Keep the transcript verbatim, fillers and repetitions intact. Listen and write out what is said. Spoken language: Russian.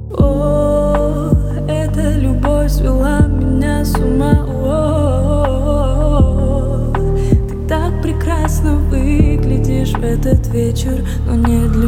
О, эта любовь свела меня с ума. О, ты так прекрасно выглядишь в этот вечер, но не для